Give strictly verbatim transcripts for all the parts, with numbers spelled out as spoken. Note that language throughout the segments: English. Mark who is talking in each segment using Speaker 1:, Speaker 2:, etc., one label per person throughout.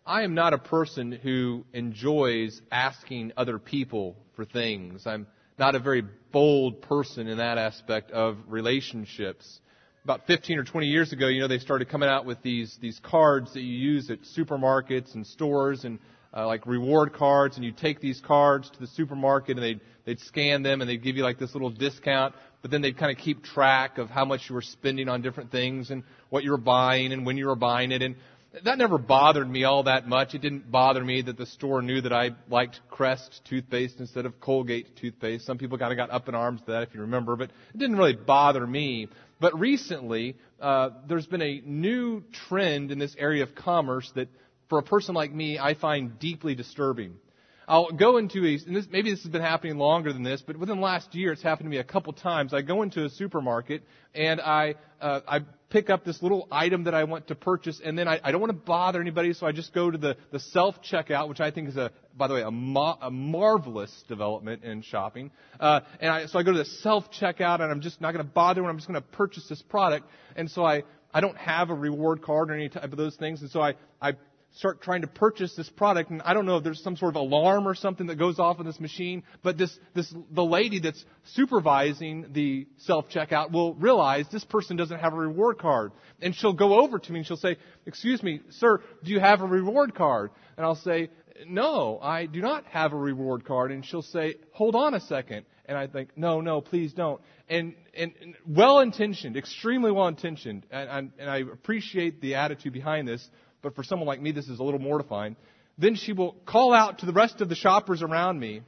Speaker 1: I am not a person who enjoys asking other people for things. I'm not a very bold person in that aspect of relationships. About fifteen or twenty years ago, you know, they started coming out with these these cards that you use at supermarkets and stores, and uh, like reward cards, and you take these cards to the supermarket and they'd, they'd scan them and they'd give you like this little discount, but then they'd kind of keep track of how much you were spending on different things and what you were buying and when you were buying it. And that never bothered me all that much. It didn't bother me that the store knew that I liked Crest toothpaste instead of Colgate toothpaste. Some people kind of got up in arms to that, if you remember, but it didn't really bother me. But recently, uh, there's been a new trend in this area of commerce that, for a person like me, I find deeply disturbing. I'll go into a, and this, maybe this has been happening longer than this, but within the last year, it's happened to me a couple times. I go into a supermarket and I, uh, I pick up this little item that I want to purchase, and then I, I don't want to bother anybody, so I just go to the, the self-checkout, which I think is a, by the way, a, ma- a marvelous development in shopping. Uh, and I, so I go to the self-checkout, and I'm just not going to bother when I'm just going to purchase this product. And so I, I don't have a reward card or any type of those things, and so I, I start trying to purchase this product, and I don't know if there's some sort of alarm or something that goes off in this machine, but this, this, the lady that's supervising the self-checkout will realize this person doesn't have a reward card. And she'll go over to me and she'll say, "Excuse me, sir, do you have a reward card?" And I'll say, "No, I do not have a reward card." And she'll say, "Hold on a second." And I think, no, no, please don't. And, and, and well-intentioned, extremely well-intentioned, and, and, and I appreciate the attitude behind this, but for someone like me, this is a little mortifying. Then she will call out to the rest of the shoppers around me,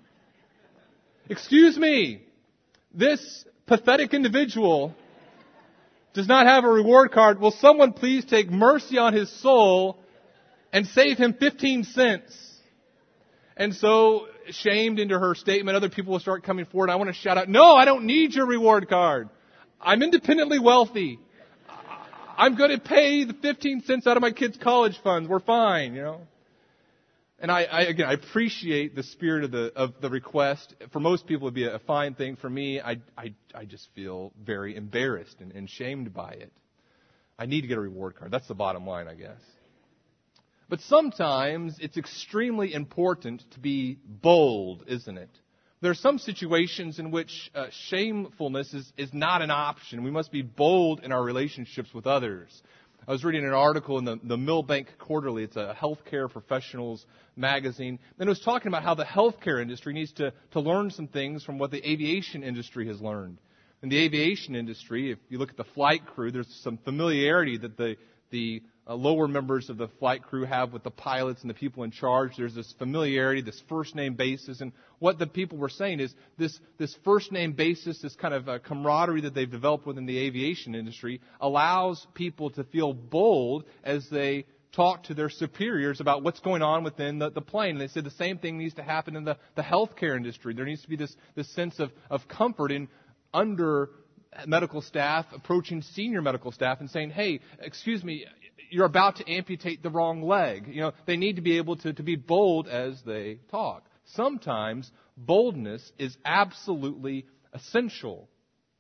Speaker 1: "Excuse me, this pathetic individual does not have a reward card. Will someone please take mercy on his soul and save him fifteen cents? And so, shamed into her statement, other people will start coming forward. I want to shout out, "No, I don't need your reward card. I'm independently wealthy. I'm going to pay the fifteen cents out of my kids' college funds. We're fine," you know. And I, I again, I appreciate the spirit of the of the request. For most people, it would be a fine thing. For me, I, I, I just feel very embarrassed and, and shamed by it. I need to get a reward card. That's the bottom line, I guess. But sometimes it's extremely important to be bold, isn't it? There are some situations in which uh, shamefulness is, is not an option. We must be bold in our relationships with others. I was reading an article in the, the Millbank Quarterly. It's a healthcare professionals magazine. And it was talking about how the healthcare industry needs to, to learn some things from what the aviation industry has learned. In the aviation industry, if you look at the flight crew, there's some familiarity that the, the Uh, lower members of the flight crew have with the pilots and the people in charge. There's this familiarity, this first name basis. And what the people were saying is this, this first name basis, this kind of uh, camaraderie that they've developed within the aviation industry allows people to feel bold as they talk to their superiors about what's going on within the, the plane. And they said the same thing needs to happen in the, the healthcare industry. There needs to be this, this sense of, of comfort in under medical staff approaching senior medical staff and saying, "Hey, excuse me, you're about to amputate the wrong leg." You know, they need to be able to, to be bold as they talk. Sometimes boldness is absolutely essential.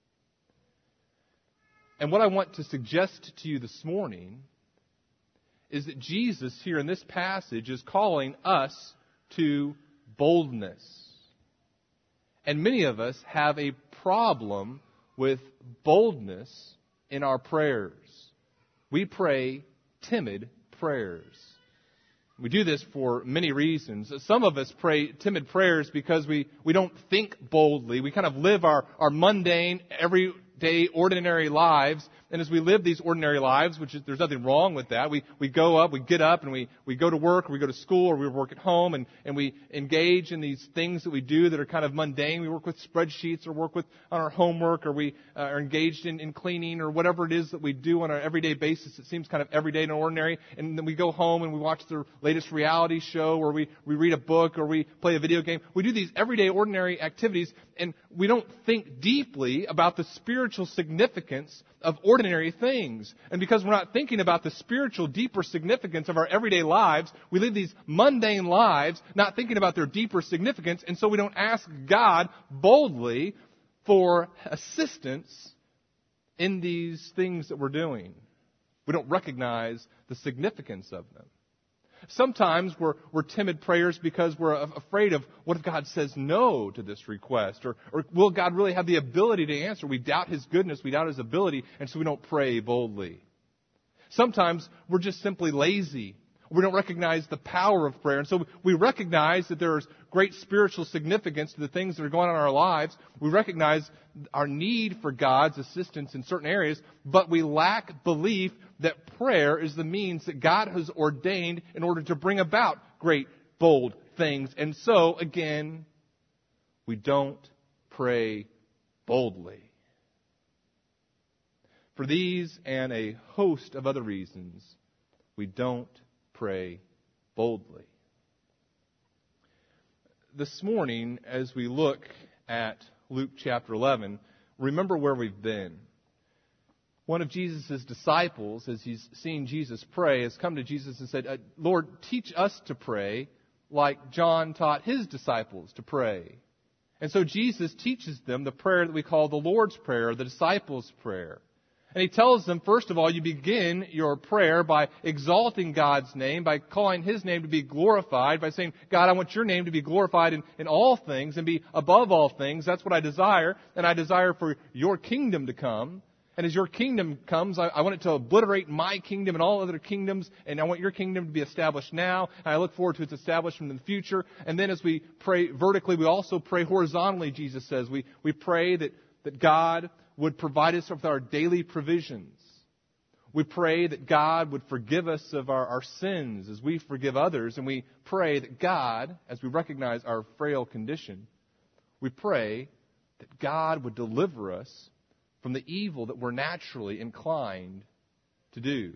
Speaker 1: And what I want to suggest to you this morning is that Jesus here in this passage is calling us to boldness. And many of us have a problem with boldness in our prayers. We pray timid prayers. We do this for many reasons. Some of us pray timid prayers because we, we don't think boldly. We kind of live our, our mundane, everyday, ordinary lives. And as we live these ordinary lives, which is, there's nothing wrong with that, we, we go up, we get up, and we, we go to work, or we go to school, or we work at home, and, and we engage in these things that we do that are kind of mundane. We work with spreadsheets, or work with on our homework, or we uh, are engaged in, in cleaning, or whatever it is that we do on an everyday basis. It seems kind of everyday and ordinary. And then we go home and we watch the latest reality show, or we, we read a book, or we play a video game. We do these everyday, ordinary activities, and we don't think deeply about the spiritual significance of ordinary things. And because we're not thinking about the spiritual, deeper significance of our everyday lives, we live these mundane lives, not thinking about their deeper significance, and so we don't ask God boldly for assistance in these things that we're doing. We don't recognize the significance of them. Sometimes we're, we're timid prayers because we're afraid of what if God says no to this request? Or, or will God really have the ability to answer? We doubt His goodness, we doubt His ability, and so we don't pray boldly. Sometimes we're just simply lazy. We don't recognize the power of prayer. And so we recognize that there is great spiritual significance to the things that are going on in our lives. We recognize our need for God's assistance in certain areas, but we lack belief that prayer is the means that God has ordained in order to bring about great, bold things. And so, again, we don't pray boldly. For these and a host of other reasons, we don't pray boldly. This morning, as we look at Luke chapter eleven, remember where we've been. One of Jesus' disciples, as he's seen Jesus pray, has come to Jesus and said, Lord, teach us to pray like John taught his disciples to pray. And so Jesus teaches them the prayer that we call the Lord's Prayer, the disciples' prayer. And he tells them, first of all, you begin your prayer by exalting God's name, by calling His name to be glorified, by saying, God, I want your name to be glorified in, in all things and be above all things. That's what I desire, and I desire for your kingdom to come. And as your kingdom comes, I, I want it to obliterate my kingdom and all other kingdoms, and I want your kingdom to be established now, and I look forward to its establishment in the future. And then as we pray vertically, we also pray horizontally, Jesus says. We, we pray that, that God would provide us with our daily provisions. We pray that God would forgive us of our, our sins as we forgive others. And we pray that God, as we recognize our frail condition, we pray that God would deliver us from the evil that we're naturally inclined to do.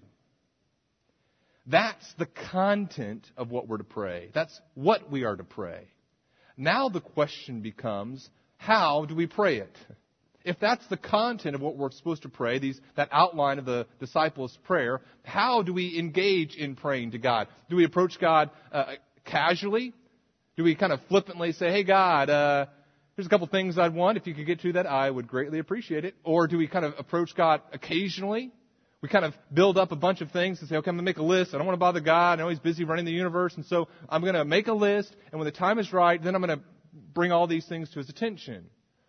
Speaker 1: That's the content of what we're to pray. That's what we are to pray. Now the question becomes, how do we pray it? If that's the content of what we're supposed to pray, these, that outline of the disciples' prayer, how do we engage in praying to God? Do we approach God uh, casually? Do we kind of flippantly say, hey, God, uh, here's a couple things I'd want. If you could get to that, I would greatly appreciate it. Or do we kind of approach God occasionally? We kind of build up a bunch of things and say, okay, I'm going to make a list. I don't want to bother God. I know He's busy running the universe. And so I'm going to make a list. And when the time is right, then I'm going to bring all these things to His attention.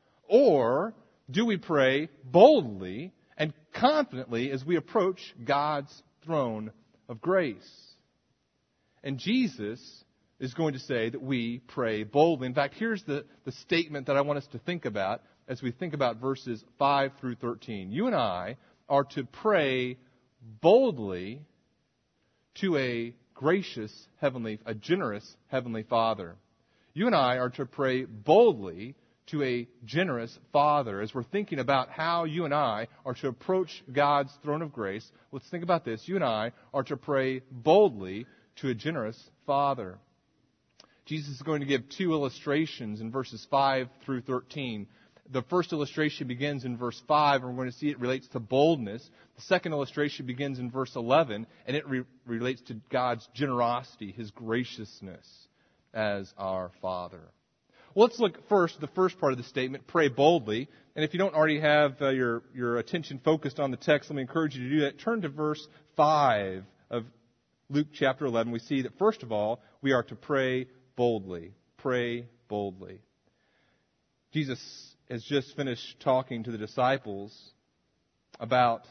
Speaker 1: Or do we pray boldly and confidently as we approach God's throne of grace? And Jesus is going to say that we pray boldly. In fact, here's the, the statement that I want us to think about as we think about verses five through thirteen. You and I are to pray boldly to a gracious heavenly, a generous heavenly Father. You and I are to pray boldly to a generous Father. As we're thinking about how you and I are to approach God's throne of grace, let's think about this. You and I are to pray boldly to a generous Father. Jesus is going to give two illustrations in verses five through thirteen. The first illustration begins in verse five, and we're going to see it relates to boldness. The second illustration begins in verse eleven, and it re- relates to God's generosity, His graciousness as our Father. Well, let's look first at the first part of the statement, pray boldly. And if you don't already have uh, your, your attention focused on the text, let me encourage you to do that. Turn to verse five of Luke chapter eleven. We see that, first of all, we are to pray boldly. Pray boldly. Jesus has just finished talking to the disciples about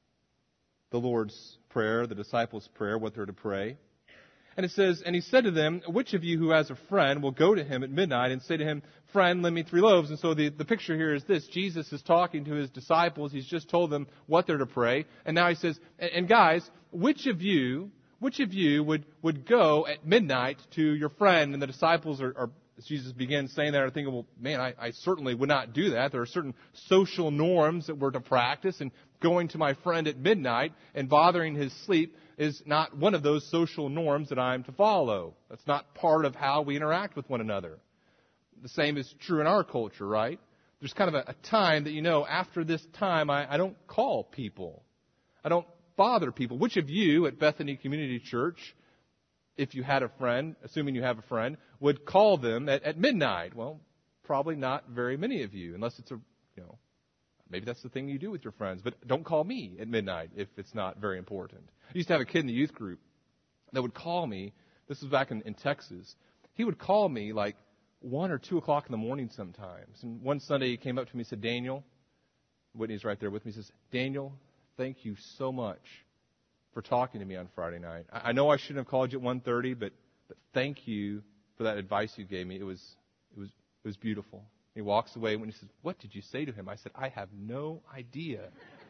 Speaker 1: the Lord's Prayer, the disciples' prayer, what they're to pray. And it says, and he said to them, which of you who has a friend will go to him at midnight and say to him, friend, lend me three loaves? And so the, the picture here is this. Jesus is talking to his disciples. He's just told them what they're to pray. And now he says, and, and guys, which of you, which of you would, would go at midnight to your friend? And the disciples are, are as Jesus begins saying that, are thinking, well, man, I, I certainly would not do that. There are certain social norms that we're to practice, and going to my friend at midnight and bothering his sleep is not one of those social norms that I'm to follow. That's not part of how we interact with one another. The same is true in our culture, right? There's kind of a, a time that, you know, after this time, I, I don't call people. I don't bother people. Which of you at Bethany Community Church, if you had a friend, assuming you have a friend, would call them at, at midnight? Well, probably not very many of you, unless it's a, you know, maybe that's the thing you do with your friends. But don't call me at midnight if it's not very important. I used to have a kid in the youth group. that would call me. This was back in, in Texas. He would call me like one or two o'clock in the morning sometimes. And one Sunday he came up to me and said, Daniel, Whitney's right there with me, he says, Daniel, thank you so much for talking to me on Friday night. I, I know I shouldn't have called you at one thirty, but, but thank you for that advice you gave me. It was, it was, it was beautiful. He walks away when he says, what did you say to him? I said, I have no idea.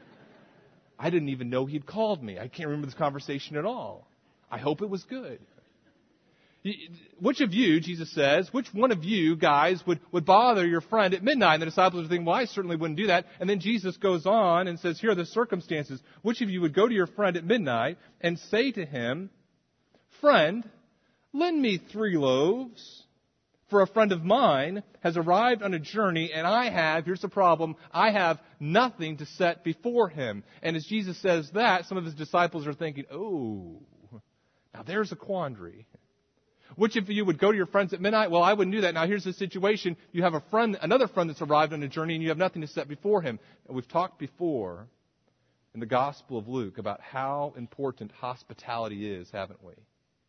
Speaker 1: I didn't even know he'd called me. I can't remember this conversation at all. I hope it was good. Which of you, Jesus says, which one of you guys would, would bother your friend at midnight? And the disciples are thinking, well, I certainly wouldn't do that. And then Jesus goes on and says, here are the circumstances. Which of you would go to your friend at midnight and say to him, friend, lend me three loaves, for a friend of mine has arrived on a journey, and I have, here's the problem, I have nothing to set before him. And as Jesus says that, some of his disciples are thinking, oh, now there's a quandary. Which of you would go to your friends at midnight? Well, I wouldn't do that. Now here's the situation. You have a friend, another friend that's arrived on a journey, and you have nothing to set before him. And we've talked before in the Gospel of Luke about how important hospitality is, haven't we?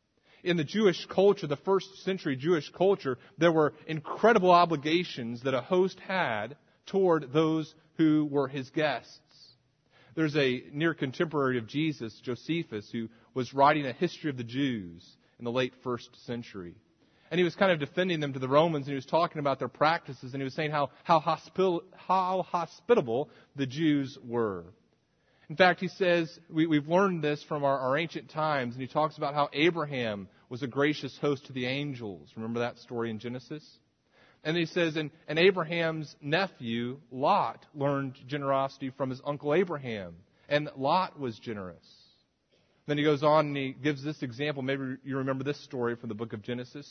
Speaker 1: In the Jewish culture, the first century Jewish culture, there were incredible obligations that a host had toward those who were his guests. There's a near contemporary of Jesus, Josephus, who was writing a history of the Jews in the late first century. And he was kind of defending them to the Romans, and he was talking about their practices, and he was saying how, how, hospil- how hospitable the Jews were. In fact, he says, we, we've learned this from our, our ancient times, and he talks about how Abraham was a gracious host to the angels. Remember that story in Genesis? And he says, and, and Abraham's nephew, Lot, learned generosity from his uncle Abraham. And Lot was generous. Then he goes on and he gives this example. Maybe you remember this story from the book of Genesis.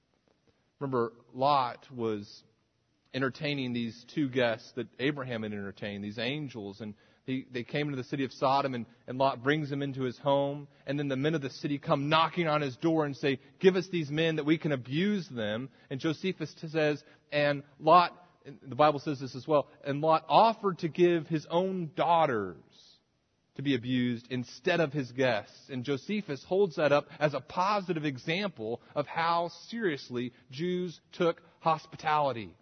Speaker 1: Remember, Lot was entertaining these two guests that Abraham had entertained, these angels, and He, they came into the city of Sodom, and, and Lot brings them into his home. And then the men of the city come knocking on his door and say, give us these men that we can abuse them. And Josephus says, and Lot, the Bible says this as well, and Lot offered to give his own daughters to be abused instead of his guests. And Josephus holds that up as a positive example of how seriously Jews took hospitality.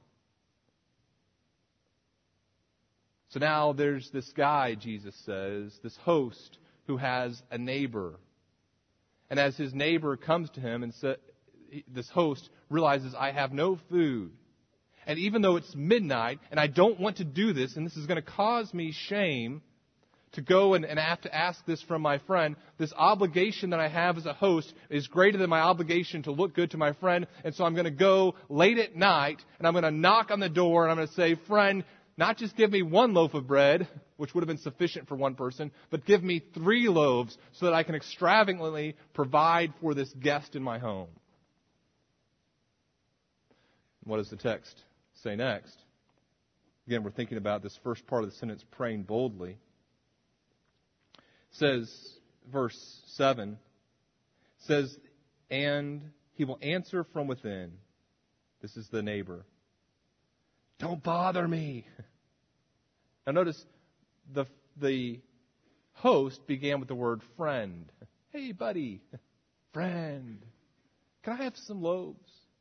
Speaker 1: So now there's this guy, Jesus says, this host who has a neighbor. And as his neighbor comes to him and sa- this host realizes, I have no food. And even though it's midnight and I don't want to do this, and this is going to cause me shame to go and, and have to ask this from my friend, this obligation that I have as a host is greater than my obligation to look good to my friend. And so I'm going to go late at night and I'm going to knock on the door and I'm going to say, friend, not just give me one loaf of bread, which would have been sufficient for one person, but give me three loaves so that I can extravagantly provide for this guest in my home. What does the text say next? Again, we're thinking about this first part of the sentence, praying boldly. It says, verse seven, says, and he will answer from within. This is the neighbor. Don't bother me. Now notice the the host began with the word friend. Hey, buddy, friend, can I have some loaves?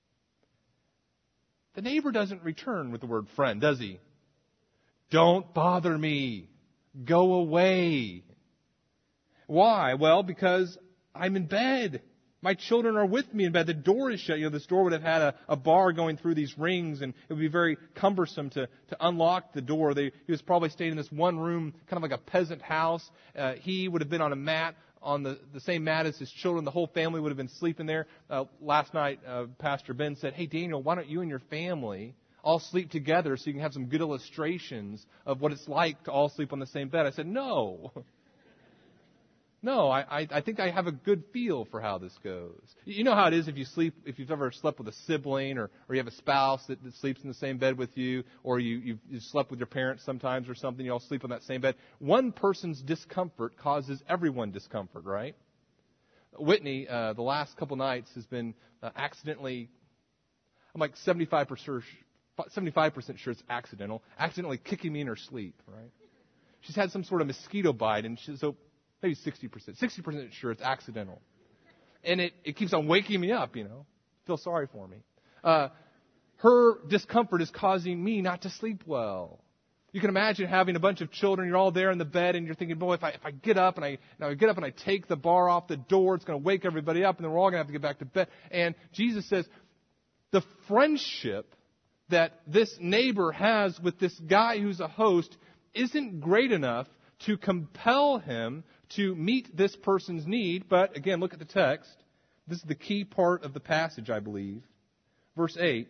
Speaker 1: The neighbor doesn't return with the word friend, does he? Don't bother me. Go away. Why? Well, because I'm in bed. My children are with me in bed. The door is shut. You know, this door would have had a, a bar going through these rings, and it would be very cumbersome to, to unlock the door. They, he was probably staying in this one room, kind of like a peasant house. Uh, he would have been on a mat, on the, the same mat as his children. The whole family would have been sleeping there. Uh, last night, uh, Pastor Ben said, hey, Daniel, why don't you and your family all sleep together so you can have some good illustrations of what it's like to all sleep on the same bed? I said, no. No, I, I, I think I have a good feel for how this goes. You know how it is if you sleep, if you've ever slept with a sibling, or, or you have a spouse that, that sleeps in the same bed with you, or you, you've, you've slept with your parents sometimes or something, you all sleep on that same bed. One person's discomfort causes everyone discomfort, right? Whitney, uh, the last couple nights has been uh, accidentally, I'm like seventy-five percent, seventy-five percent sure it's accidental, accidentally kicking me in her sleep, right? She's had some sort of mosquito bite, and she, so maybe sixty percent. sixty percent sure it's accidental. and it, it keeps on waking me up, you know. Feel sorry for me. Uh, her discomfort is causing me not to sleep well. You can imagine having a bunch of children, you're all there in the bed, and you're thinking, boy, if I if I get up and I, and I get up and I take the bar off the door, it's going to wake everybody up, and then we're all going to have to get back to bed. And Jesus says, the friendship that this neighbor has with this guy who's a host isn't great enough to compel him to meet this person's need. But again, look at the text. This is the key part of the passage, I believe. Verse eight.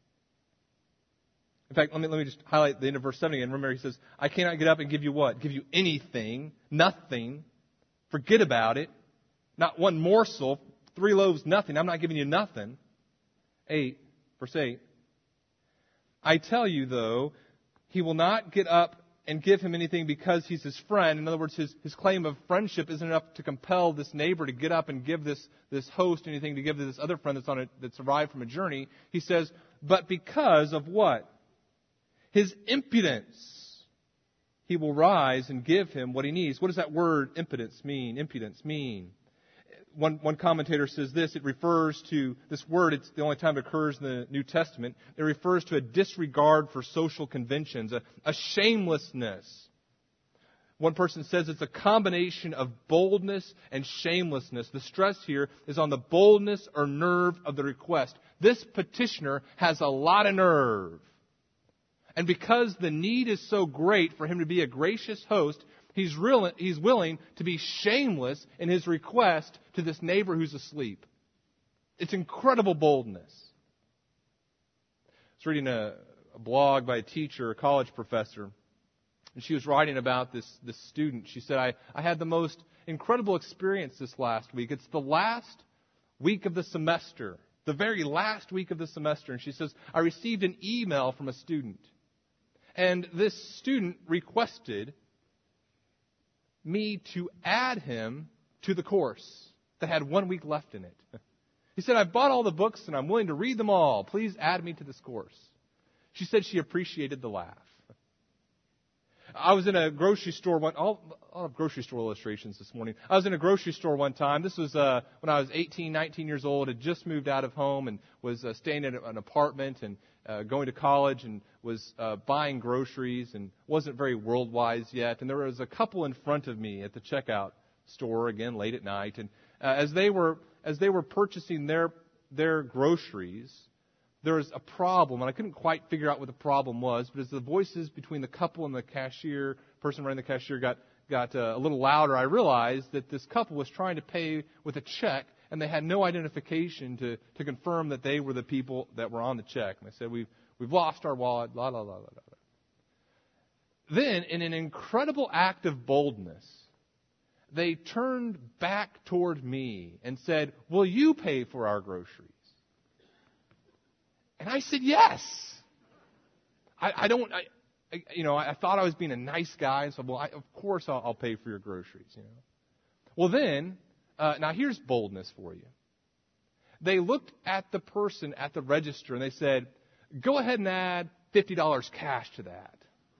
Speaker 1: In fact, let me, let me just highlight the end of verse seven again. Remember, he says, I cannot get up and give you what? Give you anything, nothing. Forget about it. Not one morsel, three loaves, nothing. I'm not giving you nothing. Eight, verse eight. I tell you, though, he will not get up and give him anything because he's his friend. In other words, his, his claim of friendship isn't enough to compel this neighbor to get up and give this, this host anything to give to this other friend that's on a, that's arrived from a journey. He says, but because of what? His impudence, he will rise and give him what he needs. What does that word impudence mean? Impudence mean? One, one commentator says this, it refers to, this word, it's the only time it occurs in the New Testament, it refers to a disregard for social conventions, a, a shamelessness. One person says it's a combination of boldness and shamelessness. The stress here is on the boldness or nerve of the request. This petitioner has a lot of nerve. And because the need is so great for him to be a gracious host, he's, real, he's willing to be shameless in his request to this neighbor who's asleep. It's incredible boldness. I was reading a, a blog by a teacher, a college professor, and she was writing about this, this student. She said, I, I had the most incredible experience this last week. It's the last week of the semester, the very last week of the semester. And she says, I received an email from a student. And this student requested me to add him to the course that had one week left in it. He said, I've bought all the books and I'm willing to read them all. Please add me to this course. She said she appreciated the laugh. I was in a grocery store one. I'll, I'll have grocery store illustrations this morning. I was in a grocery store one time. This was uh, when I was eighteen, nineteen years old. Had just moved out of home and was uh, staying in an apartment and uh, going to college and was uh, buying groceries and wasn't very world-wise yet. And there was a couple in front of me at the checkout store again late at night. And uh, as they were as they were purchasing their their groceries, there was a problem, and I couldn't quite figure out what the problem was. But as the voices between the couple and the cashier, person running the cashier, got got uh, a little louder, I realized that this couple was trying to pay with a check, and they had no identification to, to confirm that they were the people that were on the check. And they said, "We've we've lost our wallet." La la la la la. Then, in an incredible act of boldness, they turned back toward me and said, "Will you pay for our groceries?" And I said, yes. I, I don't, I, I, you know, I thought I was being a nice guy. And so, well, I, of course I'll, I'll pay for your groceries, you know. Well, then, uh, now here's boldness for you. They looked at the person at the register and they said, go ahead and add fifty dollars cash to that.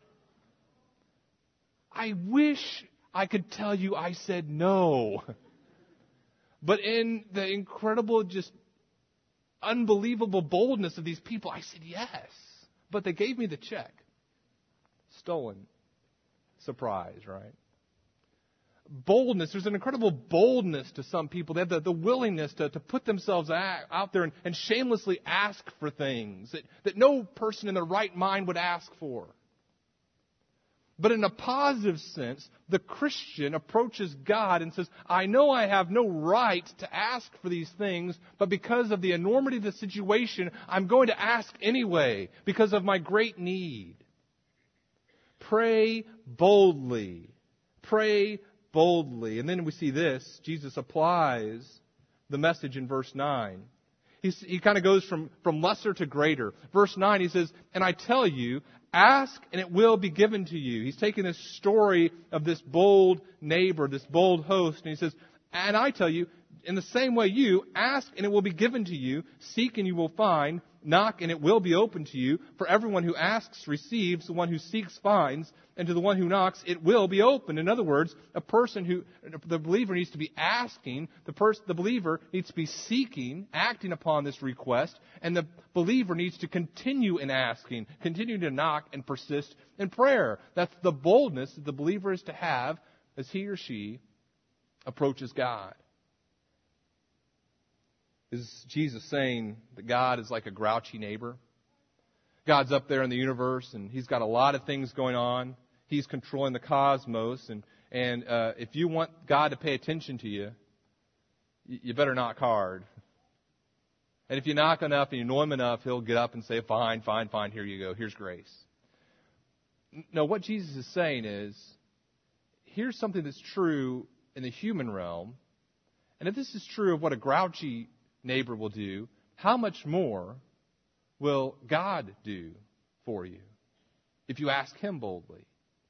Speaker 1: I wish I could tell you I said no. But in the incredible, just unbelievable boldness of these people, I said yes. But they gave me the check. Stolen. Surprise, right? Boldness. There's an incredible boldness to some people. They have the, the willingness to, to put themselves out there and, and shamelessly ask for things that, that no person in their right mind would ask for. But in a positive sense, the Christian approaches God and says, I know I have no right to ask for these things, but because of the enormity of the situation, I'm going to ask anyway, because of my great need. Pray boldly. Pray boldly. And then we see this. Jesus applies the message in verse nine. He's, he kind of goes from, from lesser to greater. Verse nine, he says, and I tell you, ask and it will be given to you. He's taking this story of this bold neighbor, this bold host, and he says, and I tell you,
Speaker 2: in the same way you ask and it will be given to you, seek and you will find, knock and it will be opened to you. For everyone who asks receives, the one who seeks finds, and to the one who knocks it will be opened. In other words, a person who, the believer needs to be asking, the person, the believer needs to be seeking, acting upon this request, and the believer needs to continue in asking, continue to knock and persist in prayer. That's the boldness that the believer is to have as he or she approaches God. Is Jesus saying that God is like a grouchy neighbor? God's up there in the universe and He's got a lot of things going on. He's controlling the cosmos, and, and uh, if you want God to pay attention to you, you better knock hard. And if you knock enough and you know Him enough, He'll get up and say, fine, fine, fine, here you go, here's grace. No, what Jesus is saying is, here's something that's true in the human realm, and if this is true of what a grouchy neighbor will do, how much more will God do for you if you ask Him boldly?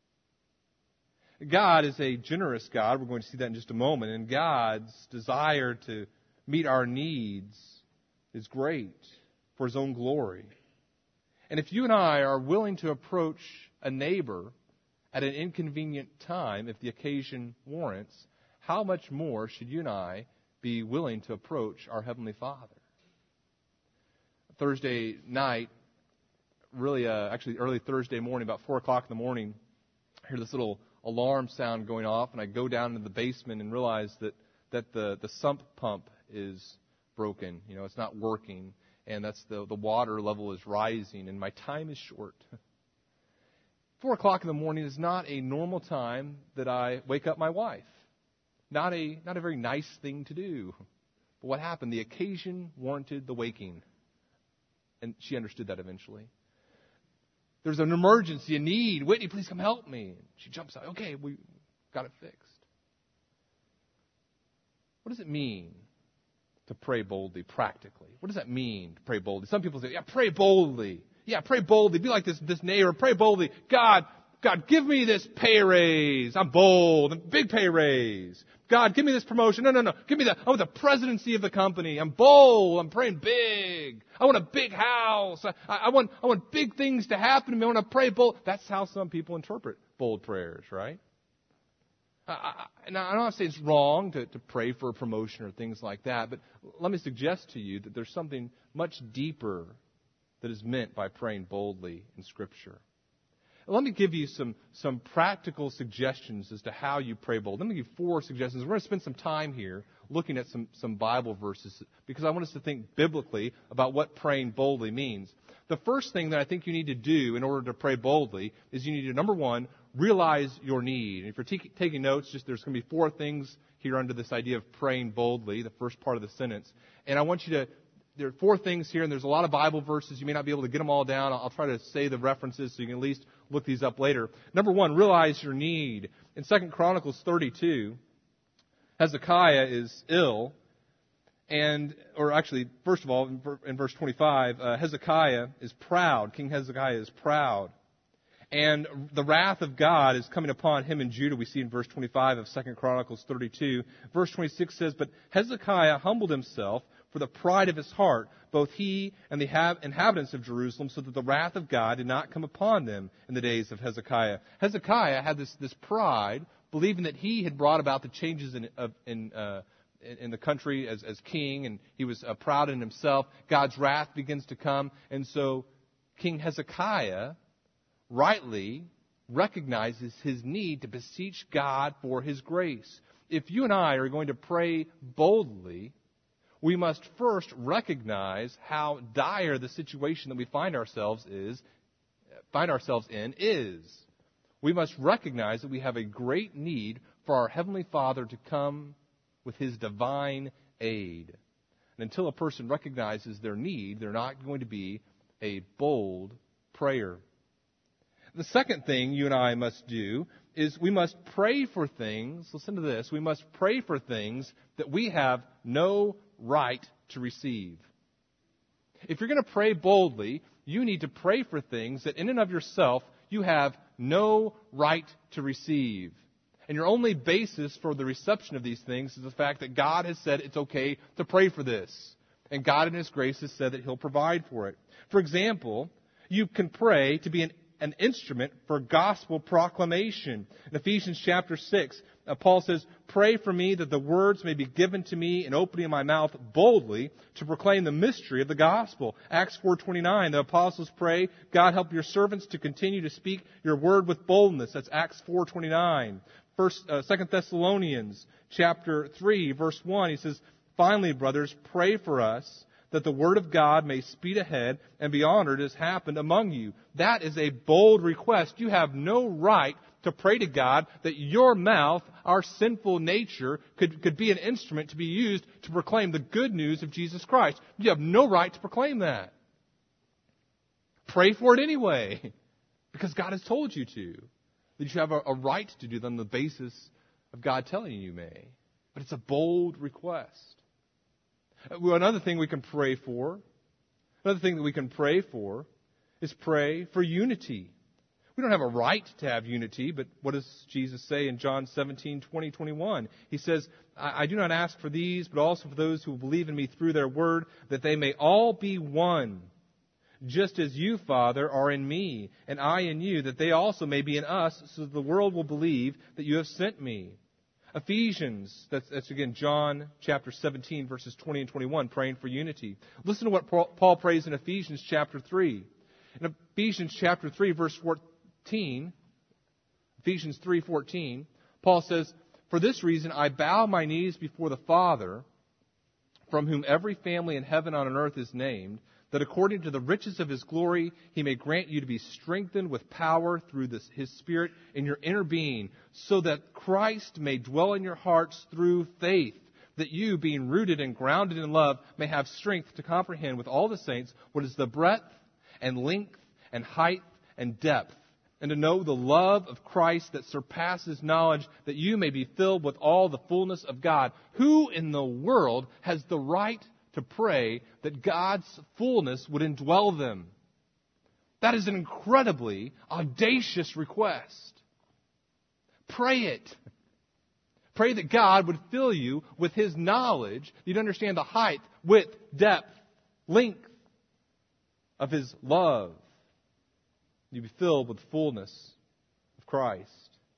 Speaker 2: God is a generous God. We're going to see that in just a moment. And God's desire to meet our needs is great for His own glory. And if you and I are willing to approach a neighbor at an inconvenient time, if the occasion warrants, how much more should you and I be willing to approach our Heavenly Father? Thursday night, really, uh, actually early Thursday morning, about four o'clock in the morning, I hear this little alarm sound going off, and I go down into the basement and realize that, that the, the sump pump is broken. You know, it's not working, and that's the, the water level is rising, and my time is short. Four o'clock in the morning is not a normal time that I wake up my wife. Not a, not a very nice thing to do. But what happened? The occasion warranted the waking. And she understood that eventually. There's an emergency, a need. Whitney, please come help me. She jumps out. Okay, we got it fixed. What does it mean to pray boldly practically? What does that mean to pray boldly? Some people say, yeah, pray boldly. Yeah, pray boldly. Be like this, this neighbor. Pray boldly. God, God, give me this pay raise. I'm bold. Big pay raise. God, give me this promotion. No, no, no. Give me the, I want the presidency of the company. I'm bold. I'm praying big. I want a big house. I, I want, I want big things to happen to me. I want to pray bold. That's how some people interpret bold prayers, right? I, I, now, I'm not saying it's wrong to, to pray for a promotion or things like that, but let me suggest to you that there's something much deeper that is meant by praying boldly in Scripture. Let me give you some, some practical suggestions as to how you pray bold. Let me give you four suggestions. We're going to spend some time here looking at some, some Bible verses because I want us to think biblically about what praying boldly means. The first thing that I think you need to do in order to pray boldly is you need to, number one, realize your need. And if you're t- taking notes, just there's going to be four things here under this idea of praying boldly, the first part of the sentence. And I want you to There are four things here, and there's a lot of Bible verses. You may not be able to get them all down. I'll try to say the references so you can at least look these up later. Number one, realize your need. In Second Chronicles thirty-two, Hezekiah is ill. And, or actually, first of all, in verse twenty-five, uh, Hezekiah is proud. King Hezekiah is proud. And the wrath of God is coming upon him and Judah. We see in verse twenty-five of Second Chronicles thirty-two. Verse twenty-six says, "But Hezekiah humbled himself for the pride of his heart, both he and the inhabitants of Jerusalem, so that the wrath of God did not come upon them in the days of Hezekiah." Hezekiah had this, this pride, believing that he had brought about the changes in, uh, in, uh, in the country as, as king, and he was uh, proud in himself. God's wrath begins to come, and so King Hezekiah rightly recognizes his need to beseech God for His grace. If you and I are going to pray boldly, we must first recognize how dire the situation that we find ourselves is, find ourselves in is. We must recognize that we have a great need for our Heavenly Father to come with His divine aid. And until a person recognizes their need, they're not going to be a bold prayer. The second thing you and I must do is we must pray for things. Listen to this. We must pray for things that we have no right to receive. If you're going to pray boldly, you need to pray for things that in and of yourself you have no right to receive.
Speaker 1: And your only basis for the reception of these things is the fact that God has said it's okay to pray for this. And God in His grace has said that He'll provide for it. For example, you can pray to be an, an instrument for gospel proclamation. In Ephesians chapter six, uh, Paul says, "Pray for me that the words may be given to me in opening my mouth boldly to proclaim the mystery of the gospel." Acts four twenty-nine, the apostles pray, "God help your servants to continue to speak your word with boldness." That's Acts four twenty-nine. First, uh, Second Thessalonians chapter three, verse one, he says, "Finally, brothers, pray for us that the word of God may speed ahead and be honored as happened among you." That is a bold request. You have no right to pray to God that your mouth, our sinful nature, could, could be an instrument to be used to proclaim the good news of Jesus Christ. You have no right to proclaim that. Pray for it anyway, because God has told you to. That you have a, a right to do that on the basis of God telling you you may. But it's a bold request. Well, another thing we can pray for, another thing that we can pray for is pray for unity. We don't have a right to have unity, but what does Jesus say in John seventeen, twenty, twenty-one? He says, I, I do not ask for these, but also for those who believe in me through their word, that they may all be one, just as you, Father, are in me, and I in you, that they also may be in us, so that the world will believe that you have sent me. Ephesians, that's, that's again John chapter seventeen, verses twenty and twenty-one, praying for unity. Listen to what Paul prays in Ephesians chapter three. In Ephesians chapter three, verse fourteen, Ephesians three fourteen, Paul says, "For this reason I bow my knees before the Father, from whom every family in heaven and on earth is named, that according to the riches of His glory He may grant you to be strengthened with power through this, His Spirit in your inner being, so that Christ may dwell in your hearts through faith, that you, being rooted and grounded in love, may have strength to comprehend with all the saints what is the breadth and length and height and depth, and to know the love of Christ that surpasses knowledge, that you may be filled with all the fullness of God." Who in the world has the right to pray that God's fullness would indwell them? That is an incredibly audacious request. Pray it. Pray that God would fill you with His knowledge. You'd understand the height, width, depth, length of His love. You'd be filled with the fullness of Christ.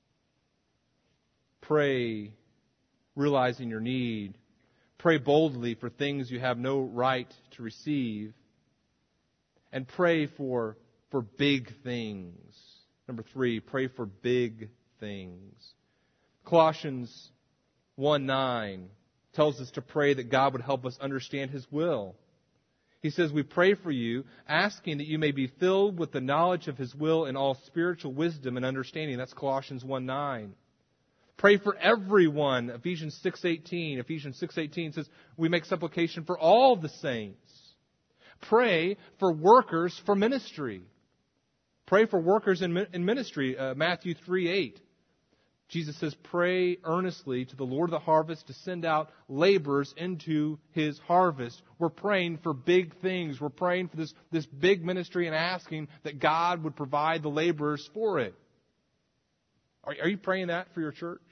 Speaker 1: Pray realizing your need. Pray boldly for things you have no right to receive. And pray for, for big things. Number three, pray for big things. Colossians one nine tells us to pray that God would help us understand His will. He says, "We pray for you, asking that you may be filled with the knowledge of His will in all spiritual wisdom and understanding." That's Colossians one nine. Pray for everyone. Ephesians six eighteen. Ephesians six eighteen says, we make supplication for all the saints. Pray for workers for ministry. Pray for workers in, in ministry. Uh, Matthew three eight. Jesus says, "Pray earnestly to the Lord of the harvest to send out laborers into His harvest." We're praying for big things. We're praying for this, this big ministry and asking that God would provide the laborers for it. Are, are you praying that for your church?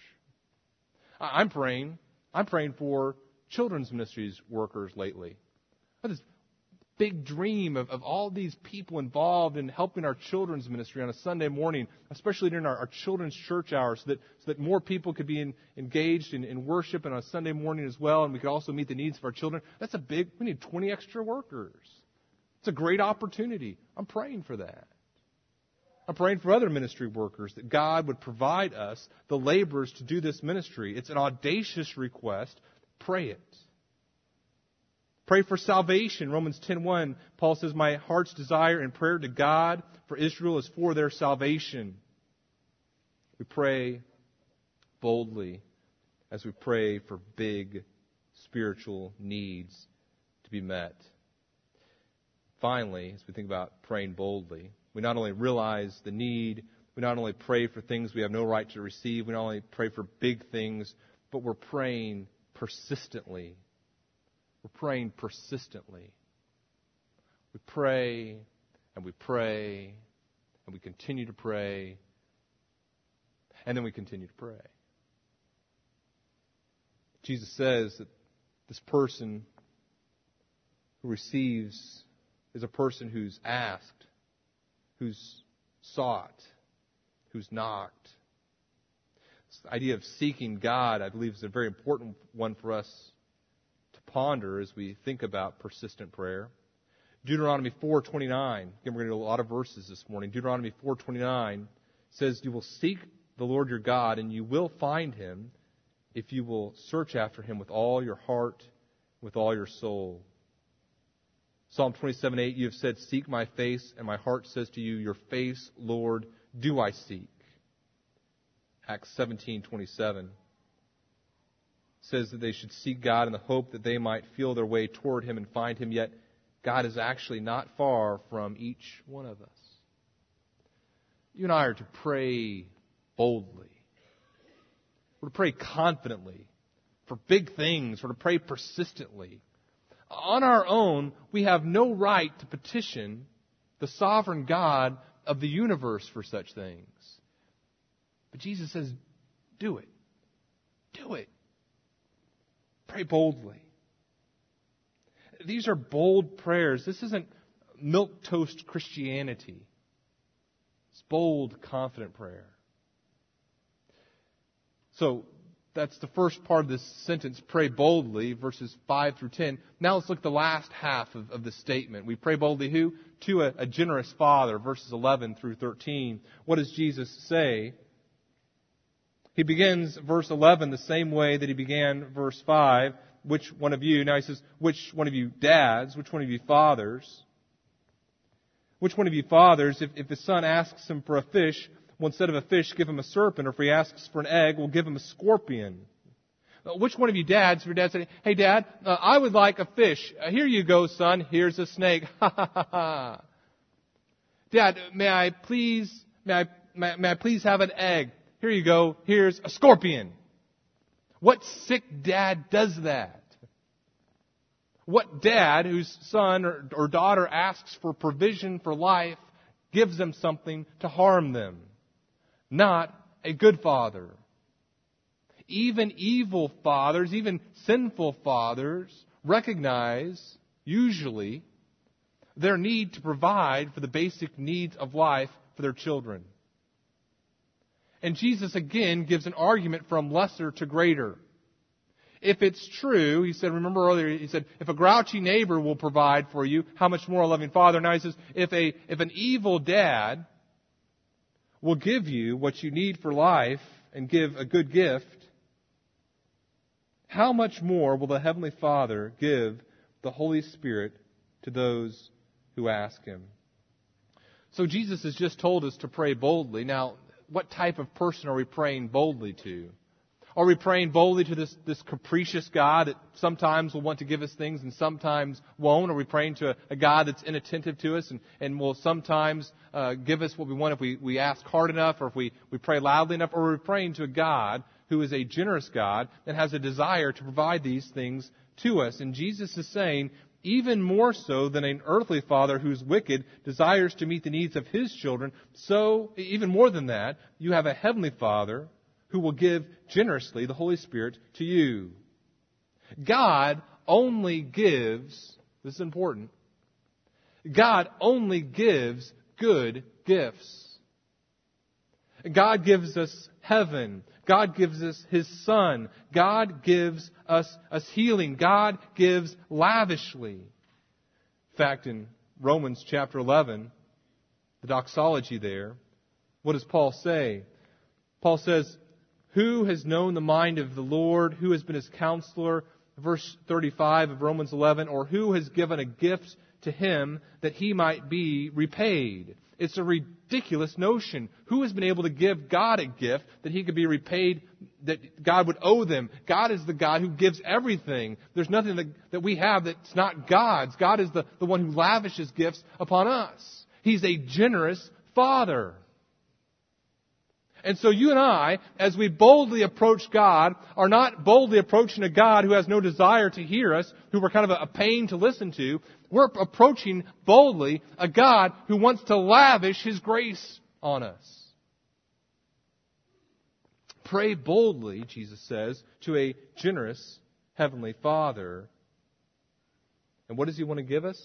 Speaker 1: I'm praying. I'm praying for children's ministries workers lately. I have this big dream of, of all these people involved in helping our children's ministry on a Sunday morning, especially during our, our children's church hours, so that, so that more people could be in, engaged in, in worship on a Sunday morning as well, and we could also meet the needs of our children. That's a big, we need twenty extra workers. It's a great opportunity. I'm praying for that. I'm praying for other ministry workers that God would provide us the laborers to do this ministry. It's an audacious request. Pray it. Pray for salvation. Romans ten one, Paul says, "My heart's desire and prayer to God for Israel is for their salvation." We pray boldly as we pray for big spiritual needs to be met. Finally, as we think about praying boldly, we not only realize the need, we not only pray for things we have no right to receive, we not only pray for big things, but we're praying persistently. We're praying persistently. We pray and we pray and we continue to pray and then we continue to pray. Jesus says that this person who receives is a person who's asked, who's sought, who's knocked. This idea of seeking God, I believe, is a very important one for us to ponder as we think about persistent prayer. Deuteronomy four twenty-nine. Again, we're going to do a lot of verses this morning. Deuteronomy four twenty-nine says, "You will seek the Lord your God, and you will find Him if you will search after Him with all your heart, with all your soul." Psalm twenty-seven eight, "You have said, 'Seek my face,' and my heart says to you, 'Your face, Lord, do I seek.'" Acts seventeen twenty-seven says that they should seek God in the hope that they might feel their way toward Him and find Him, yet God is actually not far from each one of us. You and I are to pray boldly. We're to pray confidently for big things. We're to pray persistently. On our own, we have no right to petition the sovereign God of the universe for such things. But Jesus says, do it. Do it. Pray boldly. These are bold prayers. This isn't milquetoast Christianity. It's bold, confident prayer. So, that's the first part of this sentence, pray boldly, verses five through ten. Now let's look at the last half of, of the statement. We pray boldly who? To a, a generous Father, verses eleven through thirteen. What does Jesus say? He begins verse eleven the same way that he began verse five. Which one of you, now he says, which one of you dads, which one of you fathers? Which one of you fathers, if, if his son asks him for a fish, well, instead of a fish, give him a serpent, or if he asks for an egg, we'll give him a scorpion. Which one of you dads, if your dad said, hey dad, uh, I would like a fish. Uh, here you go, son, here's a snake. Ha ha ha ha. Dad, may I please, may I, may, may I please have an egg? Here you go, here's a scorpion. What sick dad does that? What dad whose son or, or daughter asks for provision for life gives them something to harm them? Not a good father. Even evil fathers, even sinful fathers, recognize, usually, their need to provide for the basic needs of life for their children. And Jesus again gives an argument from lesser to greater. If it's true, he said, remember earlier, he said, if a grouchy neighbor will provide for you, how much more a loving father? Now he says, if a if an evil dad will give you what you need for life and give a good gift, how much more will the Heavenly Father give the Holy Spirit to those who ask Him? So Jesus has just told us to pray boldly. Now, what type of person are we praying boldly to? Are we praying boldly to this, this capricious God that sometimes will want to give us things and sometimes won't? Are we praying to a, a God that's inattentive to us and, and will sometimes uh, give us what we want if we, we ask hard enough or if we, we pray loudly enough? Or are we praying to a God who is a generous God and has a desire to provide these things to us? And Jesus is saying, even more so than an earthly father who's wicked desires to meet the needs of his children, so even more than that, you have a heavenly Father who will give generously the Holy Spirit to you. God only gives, this is important, God only gives good gifts. God gives us heaven. God gives us His Son. God gives us, us healing. God gives lavishly. In fact, in Romans chapter eleven, the doxology there, what does Paul say? Paul says, who has known the mind of the Lord? Who has been His counselor? Verse thirty-five of Romans eleven, or who has given a gift to him that he might be repaid? It's a ridiculous notion. Who has been able to give God a gift that He could be repaid, that God would owe them? God is the God who gives everything. There's nothing that, that we have that's not God's. God is the, the one who lavishes gifts upon us. He's a generous Father. And so you and I, as we boldly approach God, are not boldly approaching a God who has no desire to hear us, who we're kind of a pain to listen to. We're approaching boldly a God who wants to lavish His grace on us. Pray boldly, Jesus says, to a generous Heavenly Father. And what does He want to give us?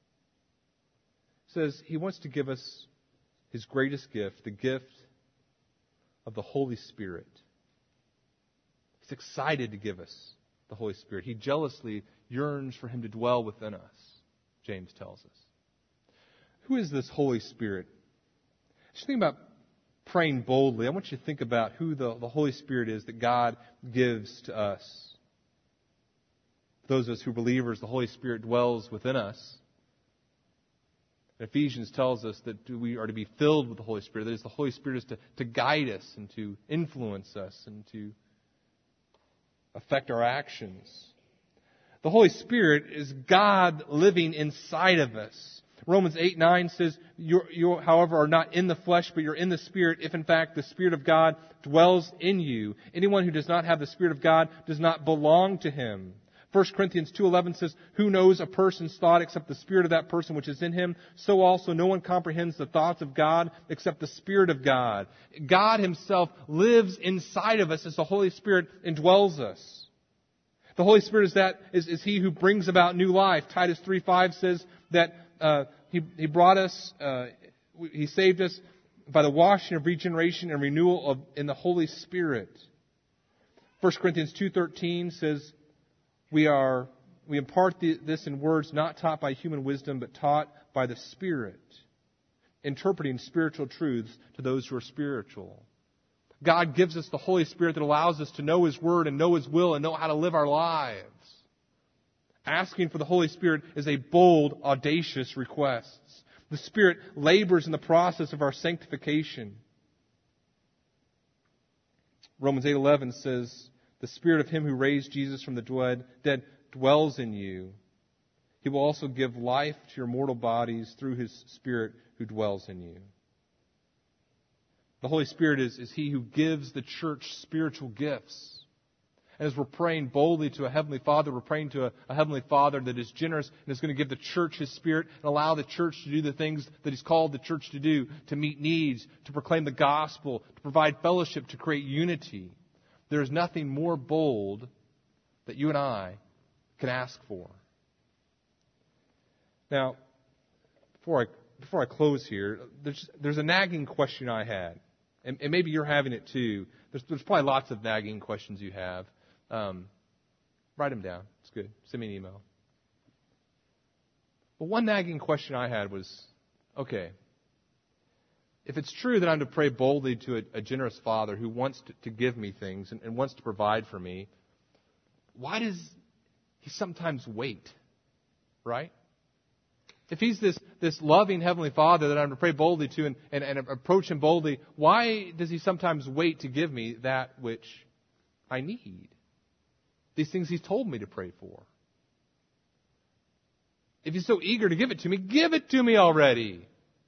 Speaker 1: He says He wants to give us His greatest gift, the gift of the Holy Spirit. He's excited to give us the Holy Spirit. He jealously yearns for Him to dwell within us, James tells us. Who is this Holy Spirit? Just think about praying boldly. I want you to think about who the, the Holy Spirit is that God gives to us. Those of us who are believers, the Holy Spirit dwells within us. Ephesians tells us that we are to be filled with the Holy Spirit. That is, the Holy Spirit is to, to guide us and to influence us and to affect our actions. The Holy Spirit is God living inside of us. Romans eight nine says, you, you, however, are not in the flesh, but you're in the Spirit, if in fact the Spirit of God dwells in you. Anyone who does not have the Spirit of God does not belong to Him. First Corinthians two eleven says, who knows a person's thought except the spirit of that person which is in him? So also no one comprehends the thoughts of God except the Spirit of God. God Himself lives inside of us as the Holy Spirit indwells us. The Holy Spirit is that is, is He who brings about new life. Titus three five says that uh, he, he brought us, uh, He saved us by the washing of regeneration and renewal of in the Holy Spirit. First Corinthians two thirteen says, We are we impart the, this in words not taught by human wisdom, but taught by the Spirit, interpreting spiritual truths to those who are spiritual. God gives us the Holy Spirit that allows us to know His Word and know His will and know how to live our lives. Asking for the Holy Spirit is a bold, audacious request. The Spirit labors in the process of our sanctification. Romans eight eleven says, the Spirit of Him who raised Jesus from the dead dwells in you. He will also give life to your mortal bodies through His Spirit who dwells in you. The Holy Spirit is, is He who gives the church spiritual gifts. And as we're praying boldly to a Heavenly Father, we're praying to a, a Heavenly Father that is generous and is going to give the church His Spirit and allow the church to do the things that He's called the church to do, to meet needs, to proclaim the gospel, to provide fellowship, to create unity. There is nothing more bold that you and I can ask for. Now, before I before I close here, there's there's a nagging question I had, and, and maybe you're having it too. There's there's probably lots of nagging questions you have. Um, write them down. It's good. Send me an email. But one nagging question I had was, okay, if it's true that I'm to pray boldly to a, a generous Father who wants to, to give me things and, and wants to provide for me, why does He sometimes wait? Right? If He's this, this loving Heavenly Father that I'm to pray boldly to and, and, and approach Him boldly, why does He sometimes wait to give me that which I need? These things He's told me to pray for. If He's so eager to give it to me, give it to me already.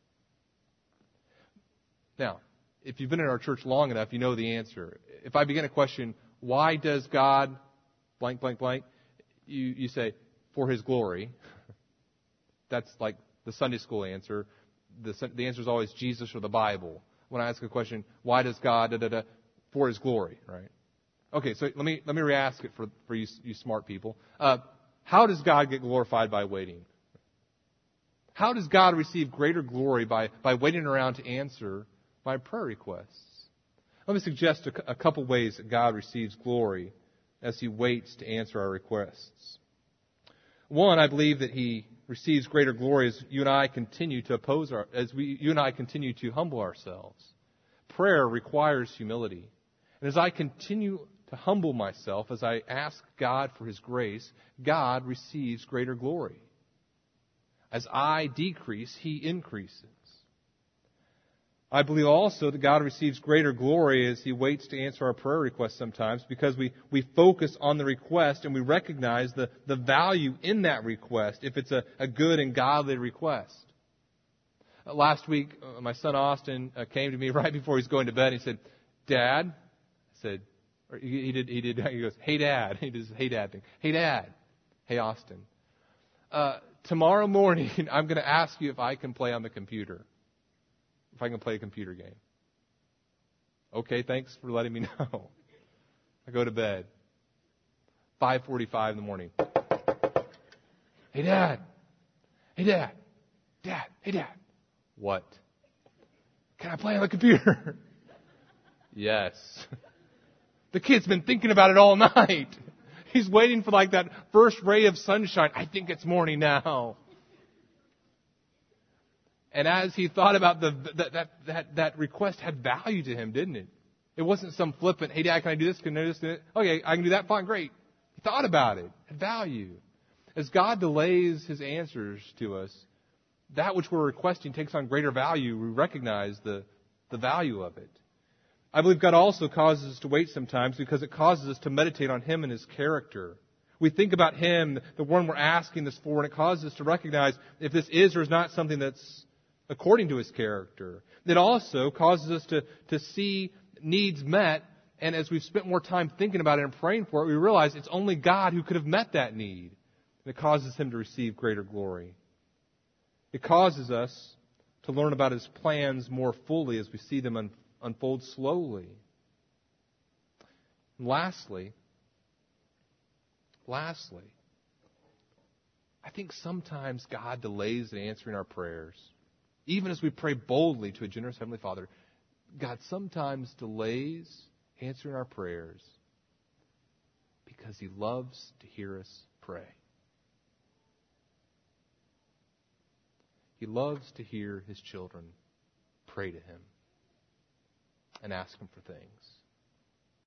Speaker 1: Now, if you've been in our church long enough, you know the answer. If I begin a question, why does God blank, blank, blank? You, you say, for His glory. That's like the Sunday school answer. The, the answer is always Jesus or the Bible. When I ask a question, why does God, da, da, da, for His glory, right? Okay, so let me let me re-ask it for, for you, you smart people. Uh, how does God get glorified by waiting? How does God receive greater glory by, by waiting around to answer my prayer requests? Let me suggest a, a couple ways that God receives glory as He waits to answer our requests. One, I believe that He receives greater glory as you and I continue to oppose our, as we, you and I continue to humble ourselves. Prayer requires humility. And as I continue to humble myself, as I ask God for His grace, God receives greater glory. As I decrease, He increases. I believe also that God receives greater glory as He waits to answer our prayer requests sometimes because we, we focus on the request and we recognize the, the value in that request if it's a, a good and godly request. Uh, last week, uh, my son Austin uh, came to me right before he was going to bed and he said, Dad, I said, or he, he did, he did, he goes, hey Dad, he does hey Dad thing. Hey Dad, hey Austin, uh, tomorrow morning I'm going to ask you if I can play on the computer. If I can play a computer game. Okay, thanks for letting me know. I go to bed. five forty-five in the morning. Hey, Dad. Hey, Dad. Dad. Hey, Dad. What? Can I play on the computer? Yes. The kid's been thinking about it all night. He's waiting for like that first ray of sunshine. I think it's morning now. And as he thought about the that that that, that request had value to him, didn't it? It wasn't some flippant, hey, Dad, can I do this? Can I do this? Can I do this? Okay, I can do that. Fine, great. He thought about it. It had value. As God delays His answers to us, that which we're requesting takes on greater value. We recognize the, the value of it. I believe God also causes us to wait sometimes because it causes us to meditate on Him and His character. We think about Him, the one we're asking this for, and it causes us to recognize if this is or is not something that's according to His character. It also causes us to, to see needs met, and as we've spent more time thinking about it and praying for it, we realize it's only God who could have met that need. And it causes Him to receive greater glory. It causes us to learn about His plans more fully as we see them un- unfold slowly. And lastly, lastly, I think sometimes God delays in answering our prayers. Even as we pray boldly to a generous Heavenly Father, God sometimes delays answering our prayers because He loves to hear us pray. He loves to hear His children pray to Him and ask Him for things.